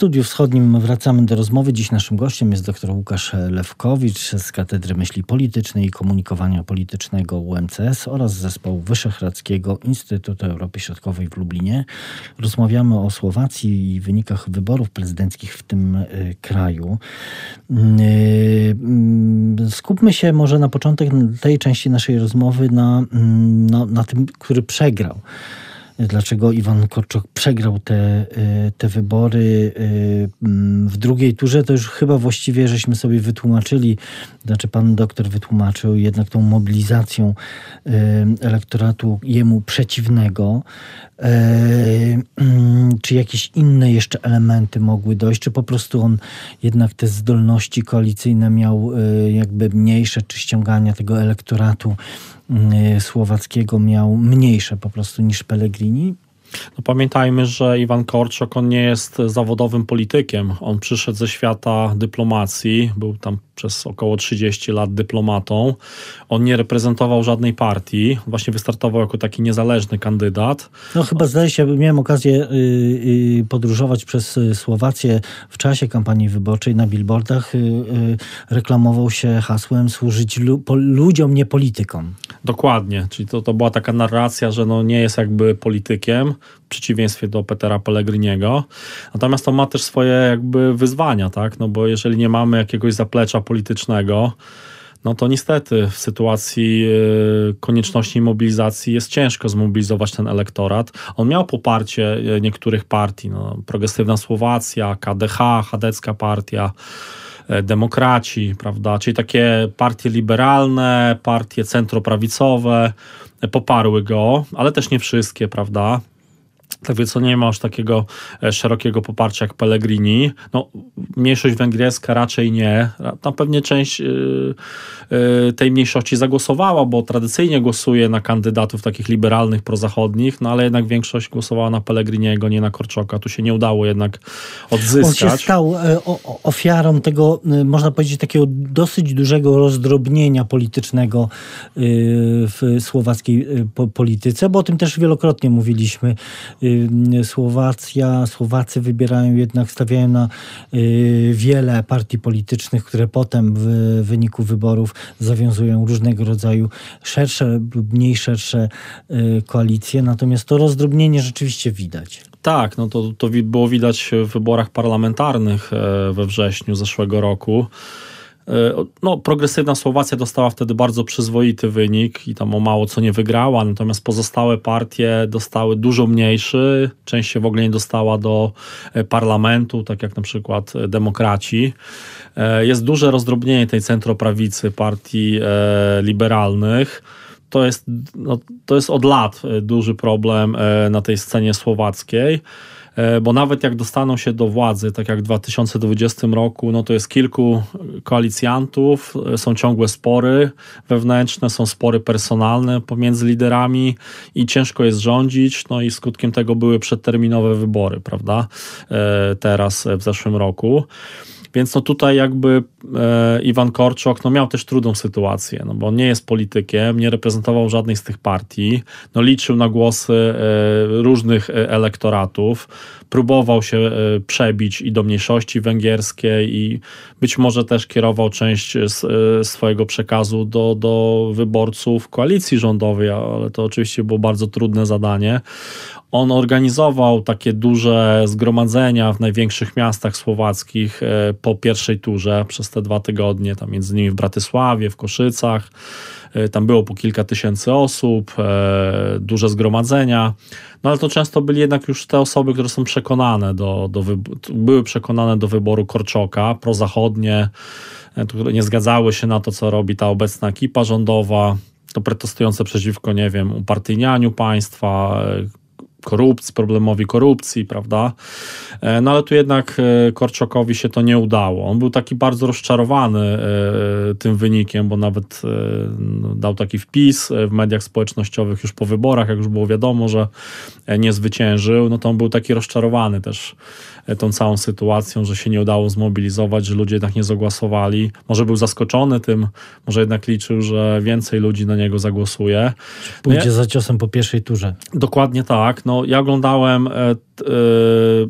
Studiu Wschodnim wracamy do rozmowy. Dziś naszym gościem jest dr Łukasz Lewkowicz z Katedry Myśli Politycznej i Komunikowania Politycznego UMCS oraz Zespołu Wyszehradzkiego Instytutu Europy Środkowej w Lublinie. Rozmawiamy o Słowacji i wynikach wyborów prezydenckich w tym kraju. Skupmy się może na początek tej części naszej rozmowy na tym, który przegrał. Dlaczego Iwan Korczok przegrał te wybory w drugiej turze, to już chyba właściwie żeśmy sobie wytłumaczyli, znaczy pan doktor wytłumaczył jednak tą mobilizacją elektoratu jemu przeciwnego. Czy jakieś inne jeszcze elementy mogły dojść, czy po prostu on jednak te zdolności koalicyjne miał jakby mniejsze, czy ściągania tego elektoratu słowackiego miał mniejsze po prostu niż Pellegrini? No pamiętajmy, że Iwan Korczok, on nie jest zawodowym politykiem. On przyszedł ze świata dyplomacji, był tam przez około 30 lat dyplomatą. On nie reprezentował żadnej partii. Właśnie wystartował jako taki niezależny kandydat. No chyba zdaje się, miałem okazję podróżować przez Słowację w czasie kampanii wyborczej na billboardach. Reklamował się hasłem służyć ludziom, nie politykom. Dokładnie, czyli to była taka narracja, że no nie jest jakby politykiem, w przeciwieństwie do Petera Pellegriniego. Natomiast to ma też swoje jakby wyzwania, tak? No bo jeżeli nie mamy jakiegoś zaplecza politycznego, no to niestety w sytuacji konieczności mobilizacji jest ciężko zmobilizować ten elektorat. On miał poparcie niektórych partii, no, Progresywna Słowacja, KDH, Chadecka Partia, Demokraci, prawda, czyli takie partie liberalne, partie centroprawicowe poparły go, ale też nie wszystkie, prawda. Tak więc nie ma już takiego szerokiego poparcia jak Pellegrini. No, mniejszość węgierska raczej nie. Tam pewnie część tej mniejszości zagłosowała, bo tradycyjnie głosuje na kandydatów takich liberalnych, prozachodnich, no ale jednak większość głosowała na Pellegriniego, nie na Korczoka. Tu się nie udało jednak odzyskać. On się stał ofiarą tego, można powiedzieć, takiego dosyć dużego rozdrobnienia politycznego w słowackiej polityce, bo o tym też wielokrotnie mówiliśmy. Słowacy wybierają jednak, stawiają na wiele partii politycznych, które potem w wyniku wyborów zawiązują różnego rodzaju szersze lub mniej szersze koalicje. Natomiast to rozdrobnienie rzeczywiście widać. Tak, no to było widać w wyborach parlamentarnych we wrześniu zeszłego roku. No, Progresywna Słowacja dostała wtedy bardzo przyzwoity wynik i tam o mało co nie wygrała, natomiast pozostałe partie dostały dużo mniejszy, część się w ogóle nie dostała do parlamentu, tak jak na przykład Demokraci. Jest duże rozdrobnienie tej centroprawicy partii liberalnych. To jest od lat duży problem na tej scenie słowackiej. Bo nawet jak dostaną się do władzy, tak jak w 2020 roku, no to jest kilku koalicjantów, są ciągłe spory wewnętrzne, są spory personalne pomiędzy liderami i ciężko jest rządzić, no i skutkiem tego były przedterminowe wybory, prawda, teraz w zeszłym roku. Więc no tutaj jakby Iwan Korczok miał też trudną sytuację, no bo on nie jest politykiem, nie reprezentował żadnej z tych partii, no liczył na głosy różnych elektoratów, próbował się przebić i do mniejszości węgierskiej i być może też kierował część swojego przekazu do wyborców koalicji rządowej, ale to oczywiście było bardzo trudne zadanie. On organizował takie duże zgromadzenia w największych miastach słowackich po pierwszej turze przez te 2 tygodnie, tam między innymi w Bratysławie, w Koszycach. Tam było po kilka tysięcy osób, duże zgromadzenia. No ale to często byli jednak już te osoby, które są przekonane były przekonane do wyboru Korczoka, prozachodnie, które nie zgadzały się na to, co robi ta obecna ekipa rządowa, to protestujące przeciwko, nie wiem, upartyjnianiu państwa, problemowi korupcji, prawda? No ale tu jednak Korczokowi się to nie udało. On był taki bardzo rozczarowany tym wynikiem, bo nawet dał taki wpis w mediach społecznościowych już po wyborach, jak już było wiadomo, że nie zwyciężył, no to on był taki rozczarowany też tą całą sytuacją, że się nie udało zmobilizować, że ludzie jednak nie zagłosowali. Może był zaskoczony tym, może jednak liczył, że więcej ludzi na niego zagłosuje. Pójdzie za ciosem po pierwszej turze. Dokładnie tak. No, ja oglądałem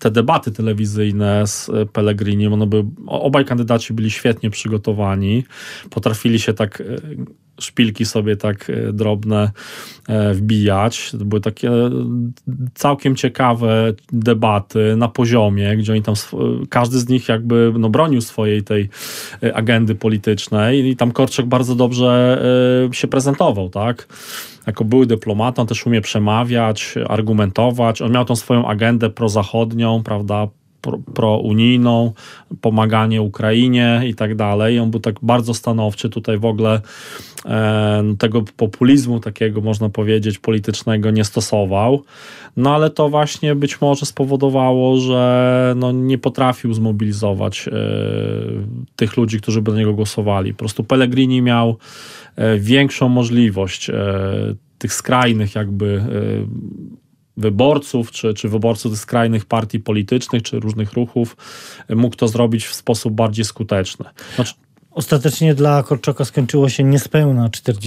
te debaty telewizyjne z Pellegrinim, obaj kandydaci byli świetnie przygotowani, potrafili się tak szpilki sobie tak drobne wbijać. To były takie całkiem ciekawe debaty na poziomie, gdzie oni tam, każdy z nich jakby bronił swojej tej agendy politycznej i tam Korczok bardzo dobrze się prezentował, tak? Jako były dyplomata, on też umie przemawiać, argumentować. On miał tą swoją agendę prozachodnią, prawda, prounijną, pomaganie Ukrainie i tak dalej. On był tak bardzo stanowczy, tutaj w ogóle tego populizmu takiego, można powiedzieć, politycznego nie stosował. No ale to właśnie być może spowodowało, że nie potrafił zmobilizować tych ludzi, którzy by na niego głosowali. Po prostu Pellegrini miał większą możliwość tych skrajnych jakby wyborców, czy wyborców tych skrajnych partii politycznych, czy różnych ruchów, mógł to zrobić w sposób bardziej skuteczny. Ostatecznie dla Korczoka skończyło się niespełna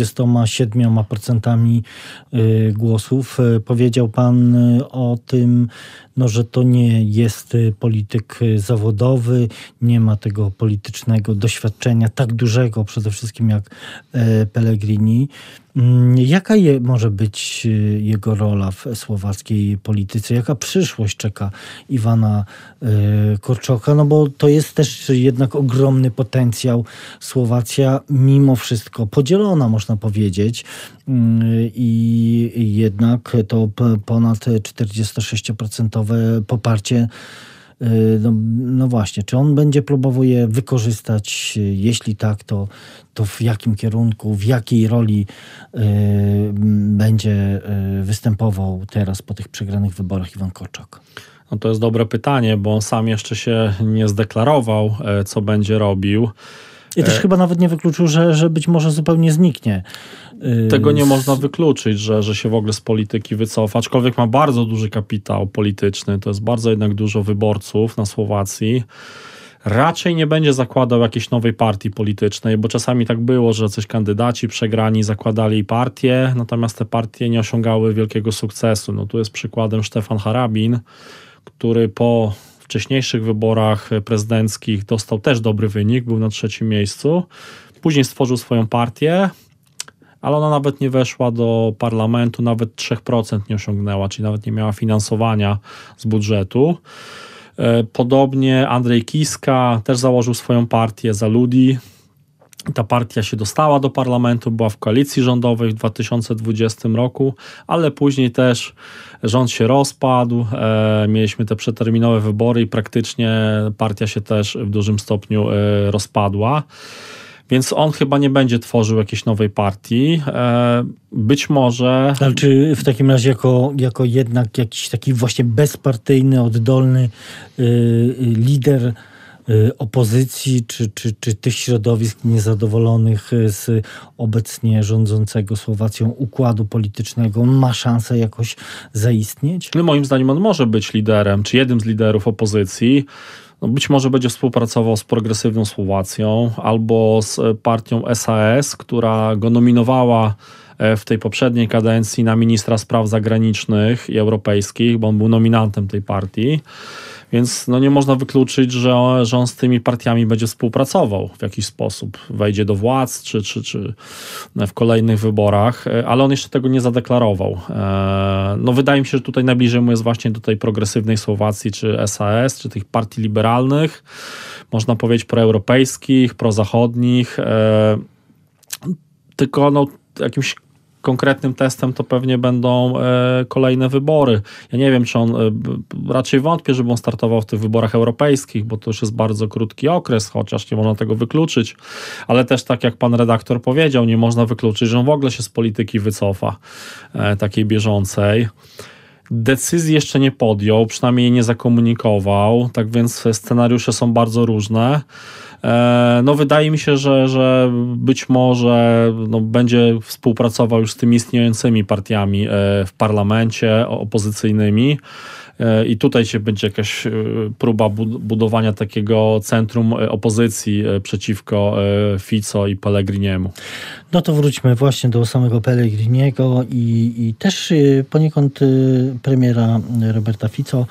47% głosów. Powiedział pan o tym, że to nie jest polityk zawodowy, nie ma tego politycznego doświadczenia tak dużego przede wszystkim jak Pellegrini. Jaka może być jego rola w słowackiej polityce? Jaka przyszłość czeka Iwana Korczoka? No bo to jest też jednak ogromny potencjał. Słowacja mimo wszystko podzielona, można powiedzieć. I jednak to ponad 46% poparcie. No właśnie, czy on będzie próbował je wykorzystać? Jeśli tak, to w jakim kierunku, w jakiej roli będzie występował teraz po tych przegranych wyborach Iwan Korczok? No to jest dobre pytanie, bo on sam jeszcze się nie zdeklarował, co będzie robił. I też chyba nawet nie wykluczył, że być może zupełnie zniknie. Tego nie można wykluczyć, że się w ogóle z polityki wycofa, aczkolwiek ma bardzo duży kapitał polityczny, to jest bardzo jednak dużo wyborców na Słowacji. Raczej nie będzie zakładał jakiejś nowej partii politycznej, bo czasami tak było, że coś kandydaci przegrani zakładali partie, natomiast te partie nie osiągały wielkiego sukcesu. No tu jest przykładem Stefan Harabin, który po wcześniejszych wyborach prezydenckich dostał też dobry wynik, był na 3. miejscu. Później stworzył swoją partię, ale ona nawet nie weszła do parlamentu, nawet 3% nie osiągnęła, czyli nawet nie miała finansowania z budżetu. Podobnie Andrzej Kiska też założył swoją partię za ludzi. Ta partia się dostała do parlamentu, była w koalicji rządowej w 2020 roku, ale później też rząd się rozpadł, mieliśmy te przeterminowe wybory i praktycznie partia się też w dużym stopniu rozpadła. Więc on chyba nie będzie tworzył jakiejś nowej partii. Być może... Ale czy w takim razie jako jednak jakiś taki właśnie bezpartyjny, oddolny lider opozycji, czy tych środowisk niezadowolonych z obecnie rządzącego Słowacją układu politycznego, on ma szansę jakoś zaistnieć? No moim zdaniem on może być liderem, czy jednym z liderów opozycji. No być może będzie współpracował z Progresywną Słowacją albo z partią SAS, która go nominowała w tej poprzedniej kadencji na ministra spraw zagranicznych i europejskich, bo on był nominantem tej partii. Więc nie można wykluczyć, że on z tymi partiami będzie współpracował w jakiś sposób. Wejdzie do władz, czy w kolejnych wyborach, ale on jeszcze tego nie zadeklarował. Wydaje mi się, że tutaj najbliżej mu jest właśnie do tej Progresywnej Słowacji, czy SAS, czy tych partii liberalnych, można powiedzieć proeuropejskich, prozachodnich. Tylko jakimś konkretnym testem to pewnie będą kolejne wybory. Ja nie wiem, czy on, raczej wątpię, żeby on startował w tych wyborach europejskich, bo to już jest bardzo krótki okres, chociaż nie można tego wykluczyć, ale też tak jak pan redaktor powiedział, nie można wykluczyć, że on w ogóle się z polityki wycofa, takiej bieżącej. Decyzji jeszcze nie podjął, przynajmniej jej nie zakomunikował, tak więc scenariusze są bardzo różne. Wydaje mi się, że być może będzie współpracował już z tymi istniejącymi partiami w parlamencie opozycyjnymi. I tutaj się będzie jakaś próba budowania takiego centrum opozycji przeciwko Fico i Pellegriniemu. No to wróćmy właśnie do samego Pellegriniego i też poniekąd premiera Roberta Fico,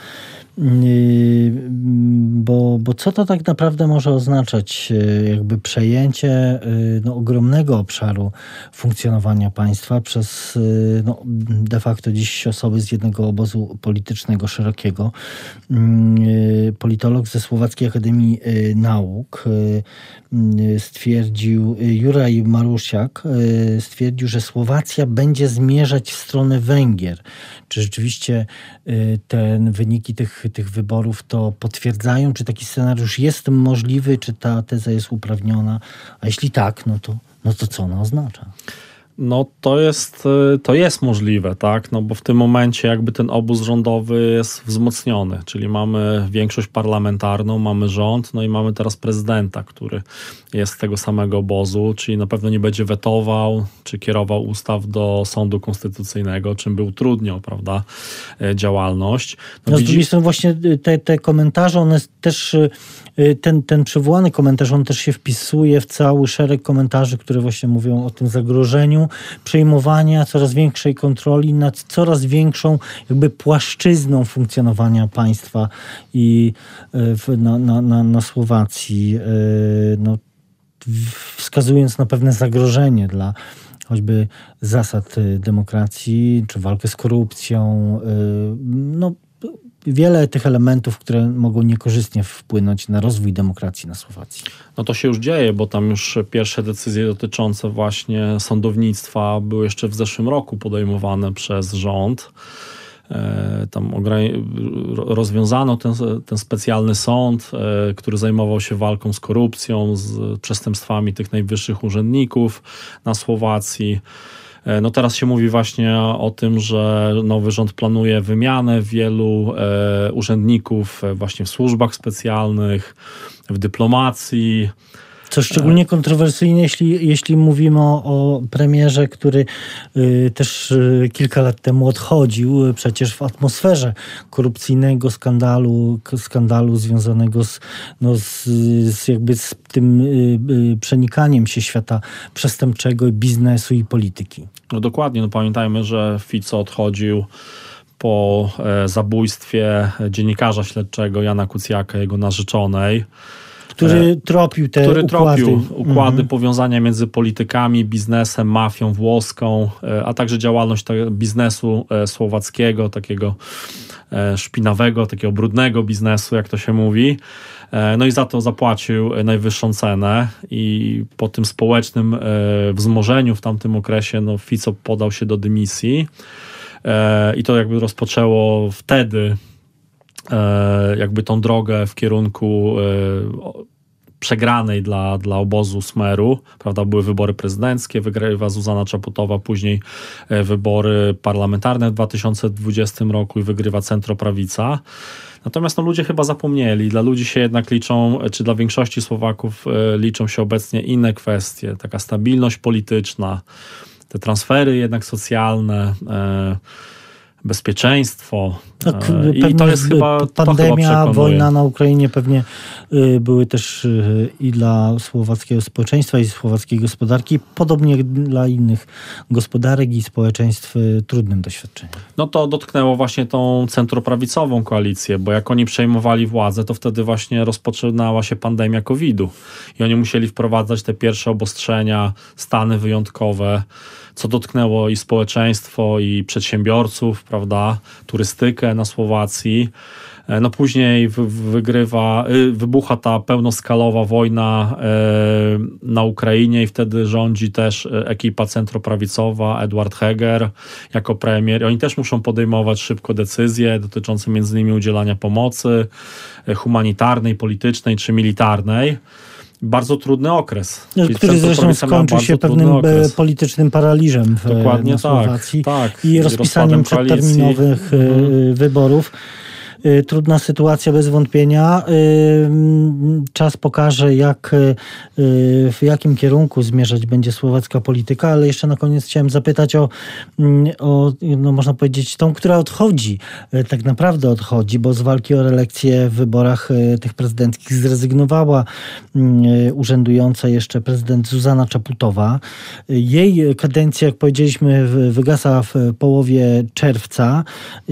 bo co to tak naprawdę może oznaczać? Jakby przejęcie ogromnego obszaru funkcjonowania państwa przez de facto dziś osoby z jednego obozu politycznego szerokiego. Politolog ze Słowackiej Akademii Nauk stwierdził, Juraj Marusiak stwierdził, że Słowacja będzie zmierzać w stronę Węgier. Czy rzeczywiście te wyniki tych wyborów to potwierdzają? Czy taki scenariusz jest możliwy? Czy ta teza jest uprawniona? A jeśli tak, no to co ona oznacza? No to jest możliwe, tak? No bo w tym momencie jakby ten obóz rządowy jest wzmocniony, czyli mamy większość parlamentarną, mamy rząd, no i mamy teraz prezydenta, który jest z tego samego obozu, czyli na pewno nie będzie wetował, czy kierował ustaw do sądu konstytucyjnego, czym by utrudniał, prawda, działalność. No z drugiej strony właśnie te komentarze, one też, ten przywołany komentarz, on też się wpisuje w cały szereg komentarzy, które właśnie mówią o tym zagrożeniu przejmowania coraz większej kontroli nad coraz większą jakby płaszczyzną funkcjonowania państwa i na Słowacji, wskazując na pewne zagrożenie dla choćby zasad demokracji, czy walkę z korupcją, wiele tych elementów, które mogą niekorzystnie wpłynąć na rozwój demokracji na Słowacji. No to się już dzieje, bo tam już pierwsze decyzje dotyczące właśnie sądownictwa były jeszcze w zeszłym roku podejmowane przez rząd. Tam rozwiązano ten specjalny sąd, który zajmował się walką z korupcją, z przestępstwami tych najwyższych urzędników na Słowacji. No teraz się mówi właśnie o tym, że nowy rząd planuje wymianę wielu urzędników właśnie w służbach specjalnych, w dyplomacji. Co szczególnie kontrowersyjne, jeśli mówimy o premierze, który też kilka lat temu odchodził przecież w atmosferze korupcyjnego skandalu związanego z tym przenikaniem się świata przestępczego, biznesu i polityki. No dokładnie, no pamiętajmy, że Fico odchodził po zabójstwie dziennikarza śledczego Jana Kucjaka, jego narzeczonej, który tropił układy, powiązania między politykami, biznesem, mafią włoską, a także działalność biznesu słowackiego, takiego szpinawego, takiego brudnego biznesu, jak to się mówi. No i za to zapłacił najwyższą cenę i po tym społecznym wzmożeniu w tamtym okresie Fico podał się do dymisji i to jakby rozpoczęło wtedy jakby tą drogę w kierunku przegranej dla obozu Smeru, prawda, były wybory prezydenckie, wygrywa Zuzana Czaputowa, później wybory parlamentarne w 2020 roku i wygrywa centroprawica. Natomiast ludzie chyba zapomnieli, dla ludzi się jednak liczą, czy dla większości Słowaków liczą się obecnie inne kwestie, taka stabilność polityczna, te transfery jednak socjalne, bezpieczeństwo. I to jest chyba pandemia, wojna na Ukrainie pewnie były też i dla słowackiego społeczeństwa i słowackiej gospodarki, podobnie jak dla innych gospodarek i społeczeństw trudnym doświadczeniem. No to dotknęło właśnie tą centroprawicową koalicję, bo jak oni przejmowali władzę, to wtedy właśnie rozpoczynała się pandemia COVID-u i oni musieli wprowadzać te pierwsze obostrzenia, stany wyjątkowe, co dotknęło i społeczeństwo, i przedsiębiorców, prawda, turystykę na Słowacji. No później wybucha ta pełnoskalowa wojna na Ukrainie i wtedy rządzi też ekipa centroprawicowa, Eduard Heger jako premier. Oni też muszą podejmować szybko decyzje dotyczące między innymi udzielania pomocy humanitarnej, politycznej czy militarnej. Bardzo trudny okres. Który zresztą skończył się pewnym politycznym paraliżem na Słowacji i rozpisaniem przedterminowych wyborów. Trudna sytuacja bez wątpienia. Czas pokaże, w jakim kierunku zmierzać będzie słowacka polityka, ale jeszcze na koniec chciałem zapytać o no można powiedzieć, tą, która odchodzi, tak naprawdę odchodzi, bo z walki o reelekcję w wyborach tych prezydenckich zrezygnowała urzędująca jeszcze prezydent Zuzana Czaputowa. Jej kadencja, jak powiedzieliśmy, wygasa w połowie czerwca.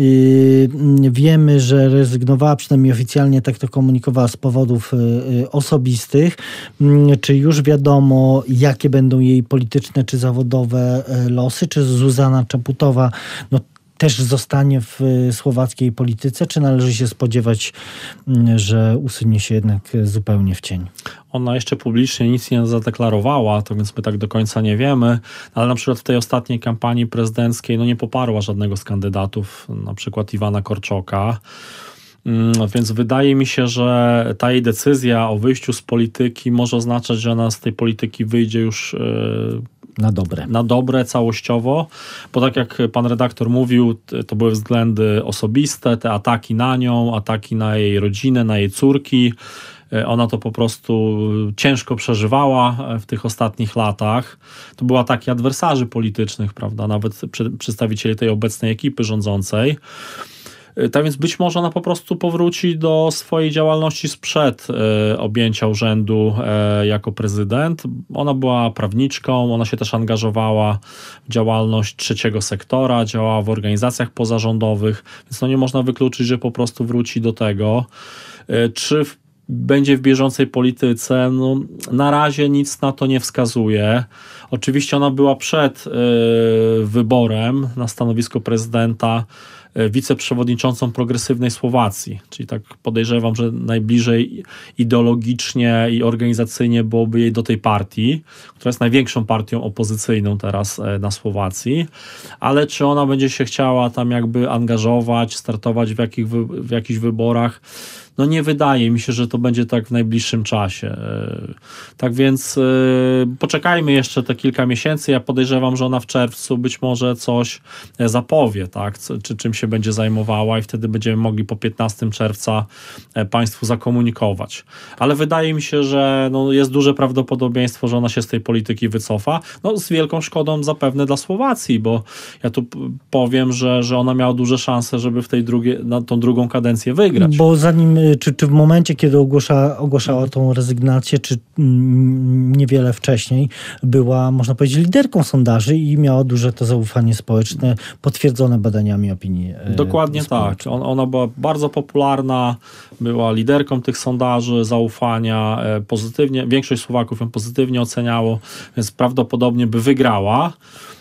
Wiemy, że rezygnowała, przynajmniej oficjalnie tak to komunikowała, z powodów osobistych. Czy już wiadomo, jakie będą jej polityczne czy zawodowe losy? Czy Zuzana Czaputowa też zostanie w słowackiej polityce, czy należy się spodziewać, że usunie się jednak zupełnie w cień? Ona jeszcze publicznie nic nie zadeklarowała, to więc my tak do końca nie wiemy, ale na przykład w tej ostatniej kampanii prezydenckiej nie poparła żadnego z kandydatów, na przykład Iwana Korczoka. Więc wydaje mi się, że ta jej decyzja o wyjściu z polityki może oznaczać, że ona z tej polityki wyjdzie już na dobre, całościowo, bo tak jak pan redaktor mówił, to były względy osobiste, te ataki na nią, ataki na jej rodzinę, na jej córki. Ona to po prostu ciężko przeżywała w tych ostatnich latach. To były ataki adwersarzy politycznych, prawda, nawet przedstawicieli tej obecnej ekipy rządzącej. Tak więc być może ona po prostu powróci do swojej działalności sprzed objęcia urzędu jako prezydent. Ona była prawniczką, ona się też angażowała w działalność trzeciego sektora, działała w organizacjach pozarządowych, więc nie można wykluczyć, że po prostu wróci do tego. Czy będzie w bieżącej polityce? Na razie nic na to nie wskazuje. Oczywiście ona była przed wyborem na stanowisko prezydenta wiceprzewodniczącą Progresywnej Słowacji, czyli tak podejrzewam, że najbliżej ideologicznie i organizacyjnie byłoby jej do tej partii, która jest największą partią opozycyjną teraz na Słowacji, czy ona będzie się chciała tam jakby angażować, startować w jakichś wyborach, nie wydaje mi się, że to będzie tak w najbliższym czasie. Tak więc poczekajmy jeszcze te kilka miesięcy. Ja podejrzewam, że ona w czerwcu być może coś zapowie, tak? Czym się będzie zajmowała i wtedy będziemy mogli po 15 czerwca państwu zakomunikować. Ale wydaje mi się, że jest duże prawdopodobieństwo, że ona się z tej polityki wycofa. Z wielką szkodą zapewne dla Słowacji, bo ja tu powiem, że ona miała duże szanse, żeby na tą drugą kadencję wygrać. Bo zanim czy w momencie, kiedy ogłaszała tą rezygnację, czy niewiele wcześniej, była, można powiedzieć, liderką sondaży i miała duże to zaufanie społeczne, potwierdzone badaniami opinii. Dokładnie tak. Ona była bardzo popularna, była liderką tych sondaży, zaufania pozytywnie. Większość Słowaków ją pozytywnie oceniało, więc prawdopodobnie by wygrała.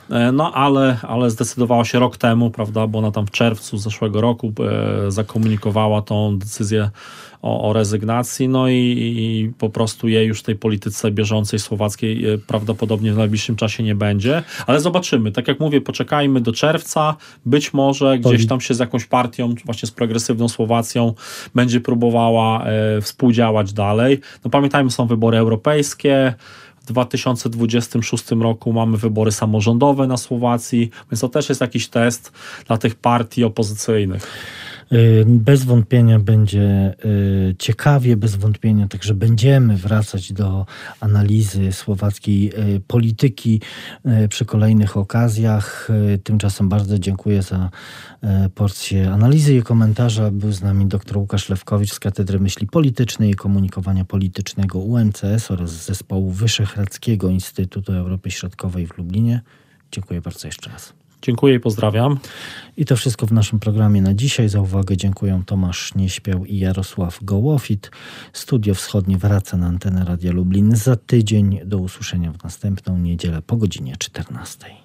Ale zdecydowała się rok temu, prawda, bo ona tam w czerwcu zeszłego roku zakomunikowała tą decyzję o rezygnacji, i po prostu jej już w tej polityce bieżącej słowackiej prawdopodobnie w najbliższym czasie nie będzie, ale zobaczymy. Tak jak mówię, poczekajmy do czerwca, być może gdzieś tam się z jakąś partią, właśnie z Progresywną Słowacją będzie próbowała współdziałać dalej. Pamiętajmy, są wybory europejskie. W 2026 roku mamy wybory samorządowe na Słowacji, więc to też jest jakiś test dla tych partii opozycyjnych. Bez wątpienia będzie ciekawie, bez wątpienia także będziemy wracać do analizy słowackiej polityki przy kolejnych okazjach. Tymczasem bardzo dziękuję za porcję analizy i komentarza. Był z nami dr Łukasz Lewkowicz z Katedry Myśli Politycznej i Komunikowania Politycznego UMCS oraz z Zespołu Wyszehradzkiego Instytutu Europy Środkowej w Lublinie. Dziękuję bardzo jeszcze raz. Dziękuję i pozdrawiam. I to wszystko w naszym programie na dzisiaj. Za uwagę dziękuję Tomasz Nieśpiał i Jarosław Gołofit. Studio Wschodnie wraca na antenę Radia Lublin za tydzień. Do usłyszenia w następną niedzielę po godzinie 14.